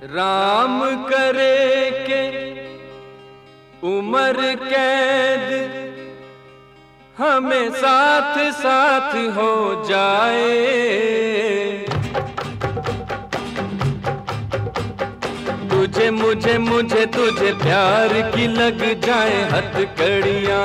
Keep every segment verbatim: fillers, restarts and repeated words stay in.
राम करे के उम्र कैद हमें साथ साथ हो जाए। तुझे मुझे मुझे तुझे प्यार की लग जाए हथकड़ियाँ।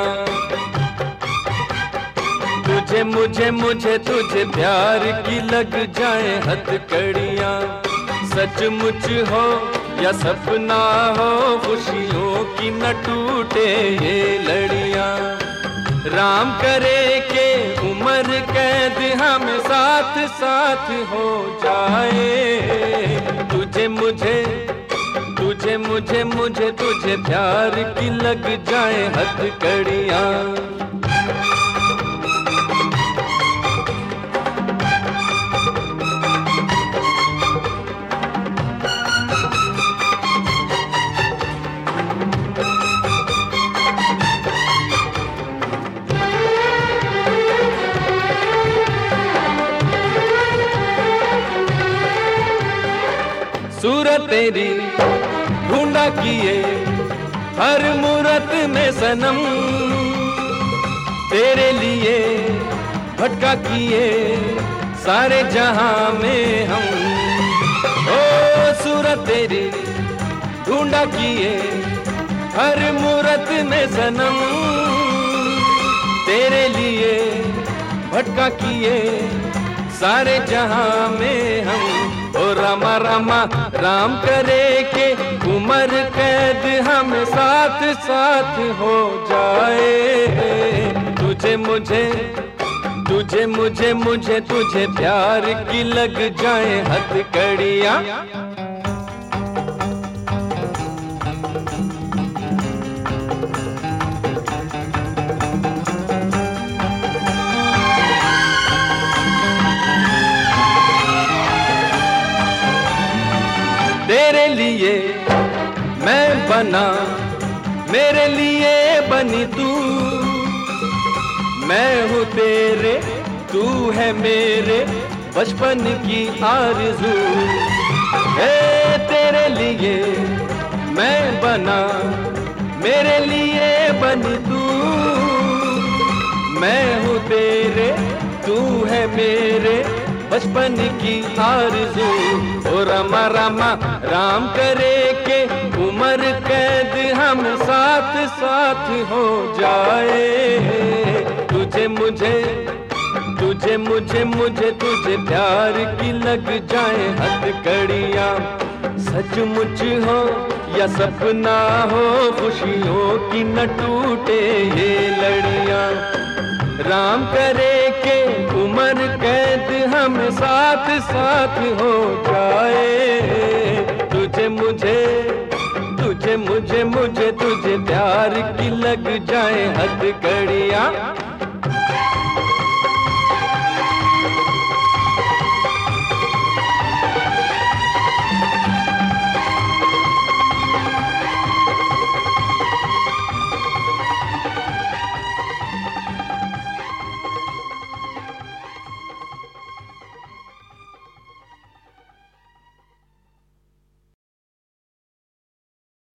तुझे मुझे मुझे तुझे प्यार की लग जाए हथकड़ियाँ। सचमुच हो या सपना हो खुशियों की न टूटे ये लड़ियाँ। राम करे के उम्र कैद हम साथ साथ हो जाए। तुझे मुझे तुझे मुझे मुझे तुझे प्यार की लग जाए हथकड़ियाँ। सूरत तेरी ढूंढा किए हर मूरत में सनम। तेरे लिए भटका किए सारे जहां में हम। ओ सूरत तेरी ढूंढा किए हर मूरत में सनम। तेरे लिए भटका किए सारे जहां में हम। ओ रामा रामा राम करे के उम्र कैद हम साथ साथ हो जाए। तुझे मुझे तुझे मुझे मुझे तुझे प्यार की लग जाए हथकड़ियाँ। तेरे लिए मैं बना मेरे लिए बनी तू। मैं हूँ तेरे तू है मेरे बचपन की आरज़ू। ए तेरे लिए मैं बना मेरे लिए बनी तू। मैं हूँ तेरे तू है मेरे बचपन की आरज़ू। ओ रामा रामा राम करे के उम्र कैद हम साथ साथ हो जाए। तुझे मुझे तुझे मुझे मुझे तुझे प्यार की लग जाए हथकड़ियाँ। सचमुच हो या सपना हो खुशियों की न टूटे ये लड़ियाँ। राम करे के उम्र कैद हम साथ साथ हो जाए। तुझे मुझे तुझे मुझे मुझे तुझे प्यार की लग जाए हथकड़ियाँ।